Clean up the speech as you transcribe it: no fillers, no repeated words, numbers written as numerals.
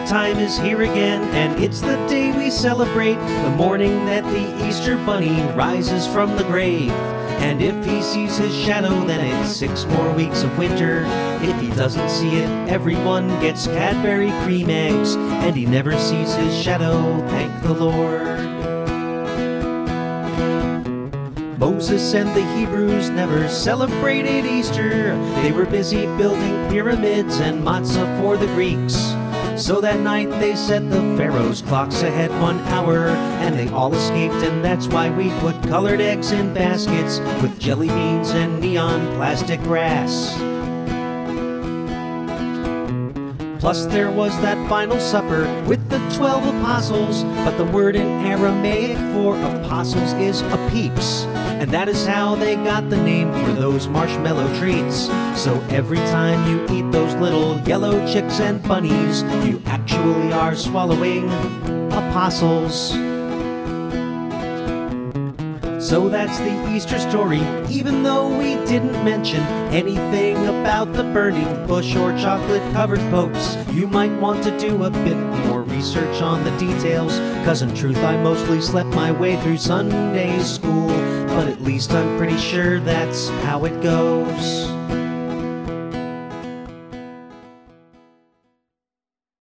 time is here again, and it's the day we celebrate, the morning that the Easter Bunny rises from the grave. And if he sees his shadow, then it's 6 more weeks of winter. If he doesn't see it, everyone gets Cadbury cream eggs, and he never sees his shadow, thank the Lord. Moses and the Hebrews never celebrated Easter. They were busy building pyramids and matzah for the Greeks. So that night they set the Pharaoh's clocks ahead 1 hour, and they all escaped, and that's why we put colored eggs in baskets with jelly beans and neon plastic grass. Plus there was that final supper with the 12 apostles, but the word in Aramaic for apostles is apeeps, and that is how they got the name for those marshmallow treats. So every time you eat those little yellow chicks and bunnies, you actually are swallowing apostles. So that's the Easter story, even though we didn't mention anything about the burning bush or chocolate-covered popes. You might want to do a bit more research on the details, 'cause in truth I mostly slept my way through Sunday school, but at least I'm pretty sure that's how it goes.